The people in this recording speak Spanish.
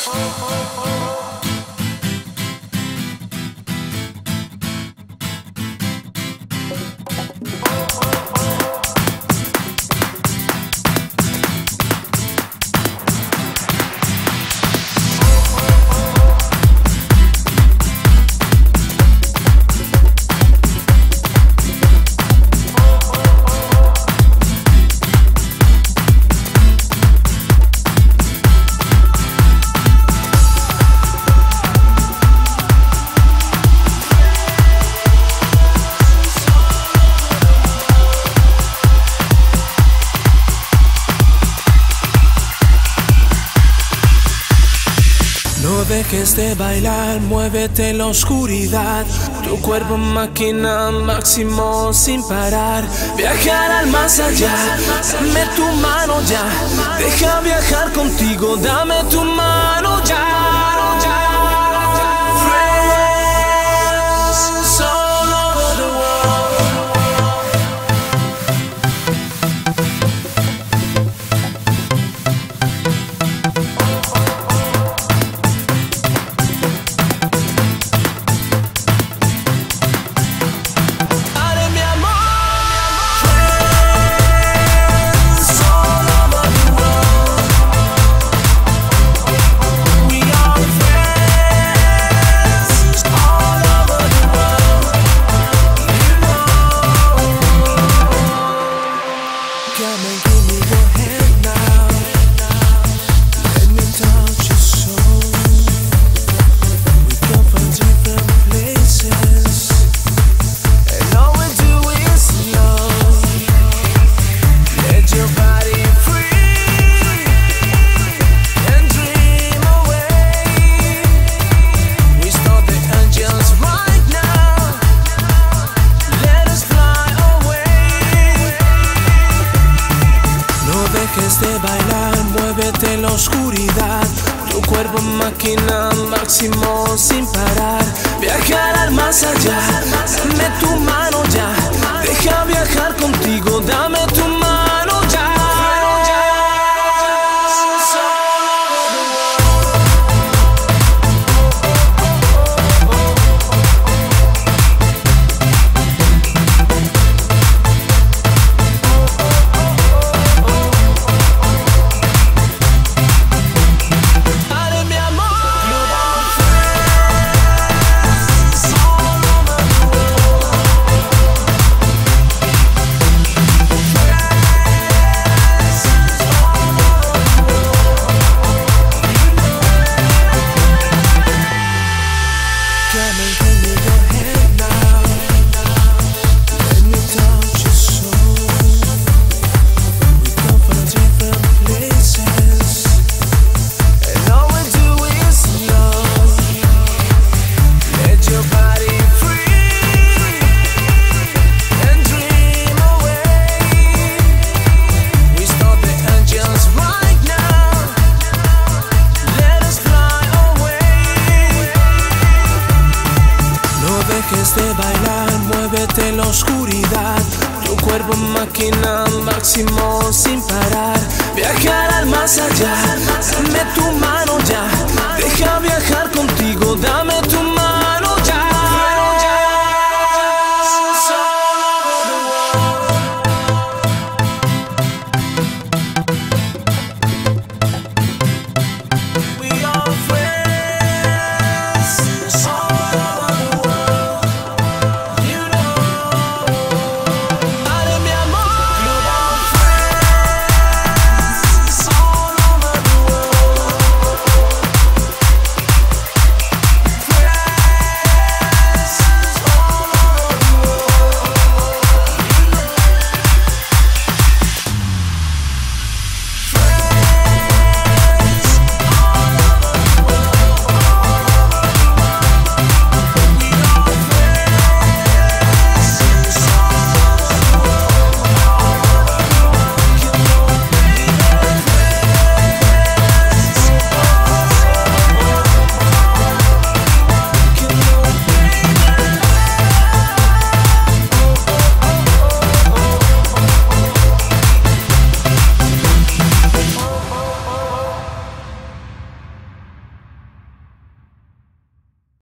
No dejes de bailar, muévete en la oscuridad. Tu cuerpo máquina máximo sin parar. Viajar al más allá, dame tu mano ya. Deja viajar contigo, dame tu mano ya. Friends all over the world. De bailar, muévete en la oscuridad. Tu cuerpo máquina máximo sin parar. Viajar al más allá, dame tu mano ya. Deja viajar contigo, dame tu mano ya. De bailar, muévete en la oscuridad. Tu cuerpo máquina máximo sin parar. Viajar al más allá,